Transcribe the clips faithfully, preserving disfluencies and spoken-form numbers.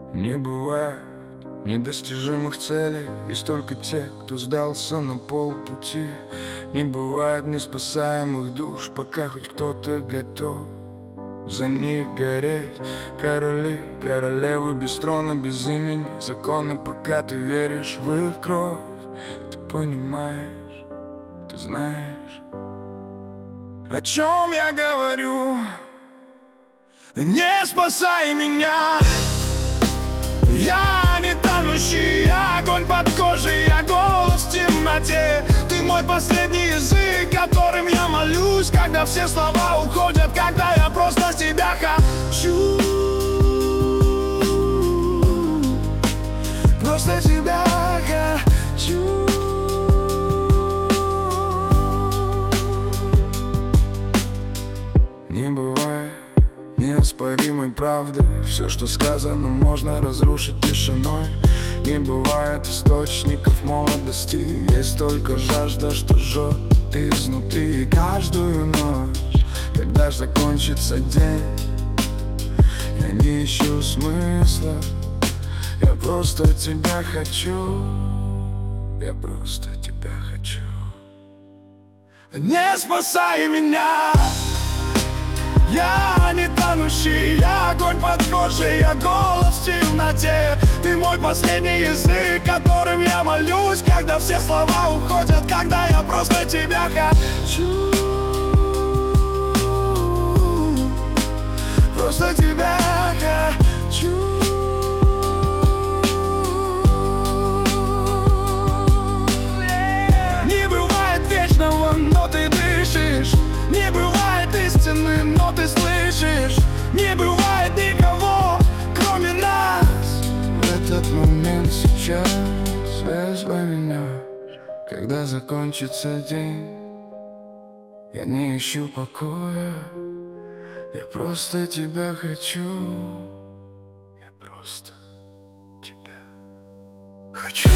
Не бывает недостижимых целей, есть только те, кто сдался на полпути. Не бывает неспасаемых душ, пока хоть кто-то готов за них гореть. Короли, королевы без трона, без имени, законы, пока ты веришь в их кровь. Ты понимаешь, ты знаешь, о чем я говорю. Не спасай меня, я не тонущий огонь под кожей, я голос в темноте. Ты мой последний язык, которым я молюсь, когда все слова уходят, когда я просто тебя хочу. Просто тебя хочу. Не бывает неоспоримой правды, все, что сказано, можно разрушить тишиной. Не бывает источников молодости, есть только жажда, что жжет изнутри. И каждую ночь, когда закончится день, я не ищу смысла, я просто тебя хочу. Я просто тебя хочу. Не спасай меня, я не тонущий, я огонь под кожей, я голос в темноте. Ты мой последний язык, которым я молюсь, когда все слова уходят, когда я просто тебя хочу. Просто тебя хочу. Не бывает вечного, но ты дышишь. Не бывает истины, но ты слышишь. Не бывает никого, кроме нас. В этот момент сейчас возьми меня. Когда закончится день, я не ищу покоя, я просто тебя хочу. Я просто тебя хочу.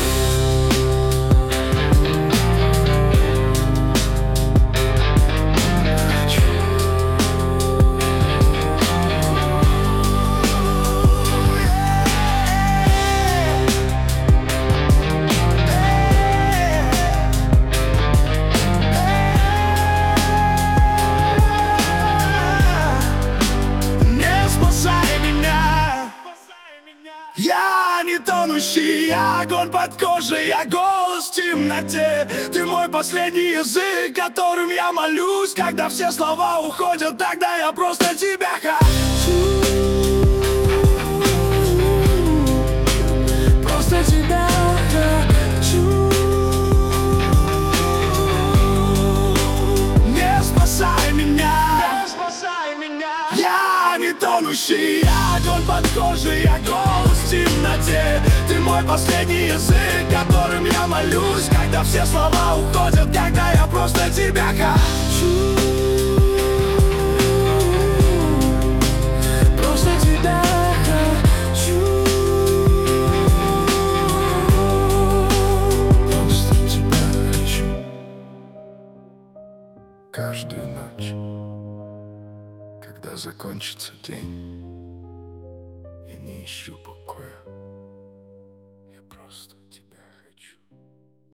Я не тонущий, я огонь под кожей, я голос в темноте. Ты мой последний язык, которым я молюсь, когда все слова уходят, тогда я просто тебя хочу. Просто тебя хочу. Не спасай меня, не спасай меня. Я не тонущий, я огонь под кожей, я голос в темноте. Ты мой последний язык, которым я молюсь, когда все слова уходят, когда я просто тебя хочу. Просто тебя хочу. Просто тебя хочу. Каждую ночь, когда закончится день, я не ищу покоя.